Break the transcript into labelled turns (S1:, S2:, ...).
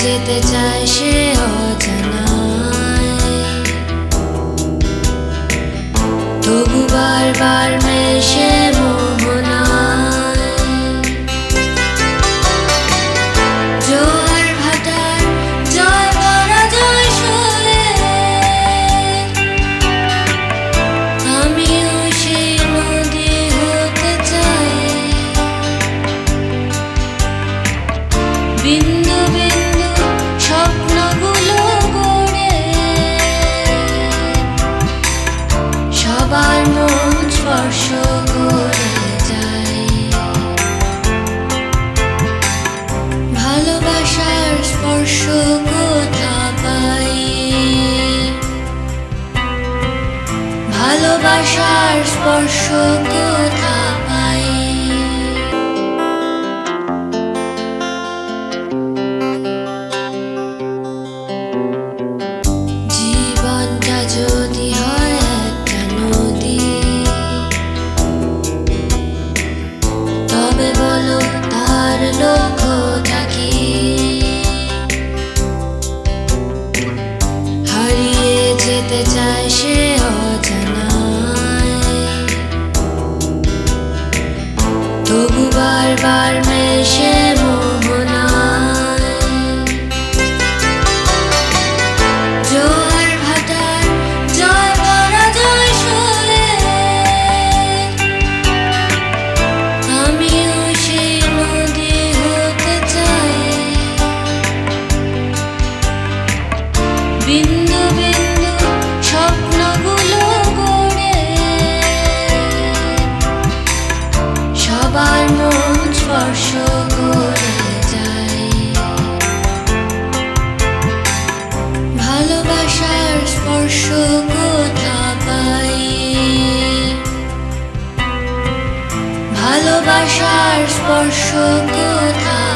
S1: যেতে চায় সে অজানায়, তবু বারবার মেশে মোহনায়। জোয়ার ভাটার জয় পরাজয় সয়ে আমিও সেই নদী হতে চাই। বিন্দু বিন্দু স্বপ্নগুলো গড়ে সবার মন স্পর্শ করে যায়। ভালোবাসার স্পর্শ কোথা পাই, ভালোবাসার স্পর্শ কোথা পাই। জীবনটা যদি হয় একটা নদী, তবে বলো তার লক্ষ্যটা কি? হারিয়ে যেতে চায় সে অজানায়, তবু বারবার মেশে মোহনায়। জোয়ার ভাটার জয় পরাজয় সয়ে আমিও সেই নদী হতে চাই। বিন্দু বিন্দু স্বপ্নগুলো গড়ে সবার মন স্পর্শ করে যায়। ভালোবাসার স্পর্শ কোথা পাই, ভালোবাসার স্পর্শ কোথা